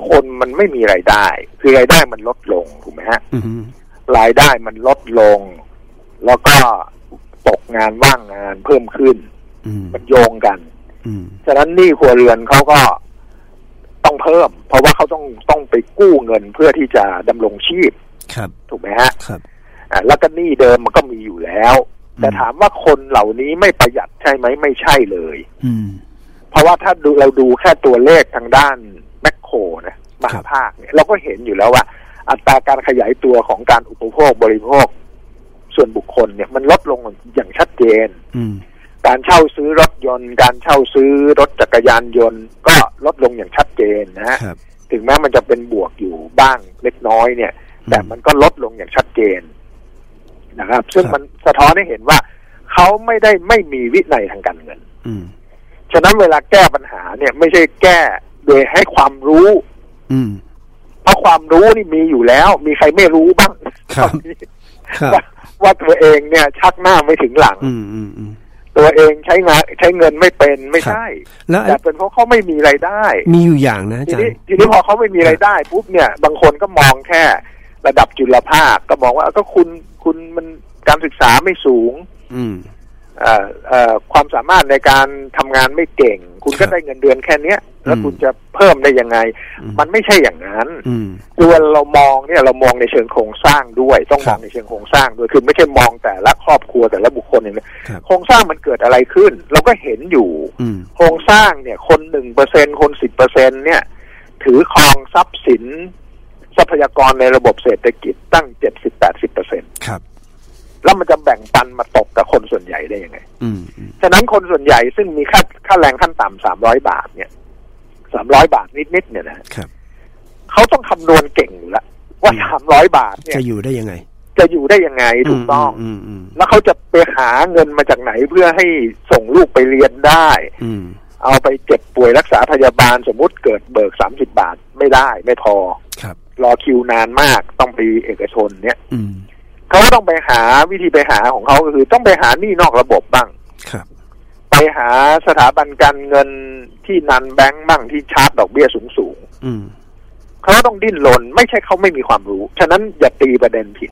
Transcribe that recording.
คนมันไม่มีรายได้คือรายได้มันลดลงถูกไหมฮะรายได้มันลดลงแล้วก็ตกงานว่างงานเพิ่มขึ้นมันโยงกันฉะนั้นหนี้ครัวเรือนเขาก็ต้องเพิ่มเพราะว่าเขาต้องไปกู้เงินเพื่อที่จะดำรงชีพถูกไหมฮะแล้วก็หนี้เดิมมันก็มีอยู่แล้วแต่ถามว่าคนเหล่านี้ไม่ประหยัดใช่ไหมไม่ใช่เลยเพราะว่าถ้าเราดูแค่ตัวเลขทางด้านแมคโครนะมหาภาคเนี่ยเราก็เห็นอยู่แล้วว่าอัตราการขยายตัวของการอุปโภคบริโภคส่วนบุคคลเนี่ยมันลดลงอย่างชัดเจนการเช่าซื้อรถยนต์การเช่าซื้อรถจักรยานยนต์ก็ลดลงอย่างชัดเจนนะฮะถึงแม้มันจะเป็นบวกอยู่บ้างเล็กน้อยเนี่ยแต่มันก็ลดลงอย่างชัดเจนนะครับซึ่งมันสะท้อนให้เห็นว่าเขาไม่มีวินัยทางการเงินฉะนั้นเวลาแก้ปัญหาเนี่ยไม่ใช่แก้โดยให้ความรู้เพราะความรู้นี่มีอยู่แล้วมีใครไม่รู้บ้างว่าตัวเองเนี่ยชักหน้าไม่ถึงหลังตัวเองใช้เงินไม่เป็นไม่ใช่แต่เป็นเพราะเขาไม่มีรายได้มีอยู่อย่างนะอาจารย์ทีนี้พอเขาไม่มีรายได้ปุ๊บเนี่ยบางคนก็มองแค่ระดับจุลภาคก็มองว่าก็คุณมันการศึกษาไม่สูงความสามารถในการทำงานไม่เก่งคุณก็ได้เงินเดือนแค่เนี้ยแล้วคุณจะเพิ่มได้ยังไงมันไม่ใช่อย่างนั้นคือเรามองเนี่ยเรามองในเชิงโครงสร้างด้วยต้องมองในเชิงโครงสร้างด้วยคือไม่ใช่มองแต่ละครอบครัวแต่ละบุคคลอย่างนี้โครงสร้างมันเกิดอะไรขึ้นเราก็เห็นอยู่โครงสร้างเนี่ยคน 1% คน 10% เนี่ยถือครองทรัพย์สินทรัพยากรในระบบเศรษฐกิจตั้ง 70-80% ครับแล้วมันจะแบ่งปันมาตกกับคนส่วนใหญ่ได้ยังไงฉะนั้นคนส่วนใหญ่ซึ่งมีค่าแรงขั้นต่ำ300 บาทเนี่ย300 บาทนิดๆเนี่ยนะครับเขาต้องคำนวณเก่งอยู่แล้วว่า300 บาทเนี่ยจะอยู่ได้ยังไงถูกต้องแล้วเขาจะไปหาเงินมาจากไหนเพื่อให้ส่งลูกไปเรียนได้เอาไปเจ็บป่วยรักษาพยาบาลสมมุติเกิดเบิก30 บาทไม่ได้ไม่พอรอคิวนานมากต้องไปเอกชนเนี่ยเขาก็ต้องไปหาวิธีไปหาของเขาก็คือต้องไปหาหนี้นอกระบบบ้างไปหาสถาบันการเงินที่นันแบงก์บ้างที่ชาร์จดอกเบี้ยสูงๆเขาต้องดิ้นรนไม่ใช่เขาไม่มีความรู้ฉะนั้นอย่าตีประเด็นผิด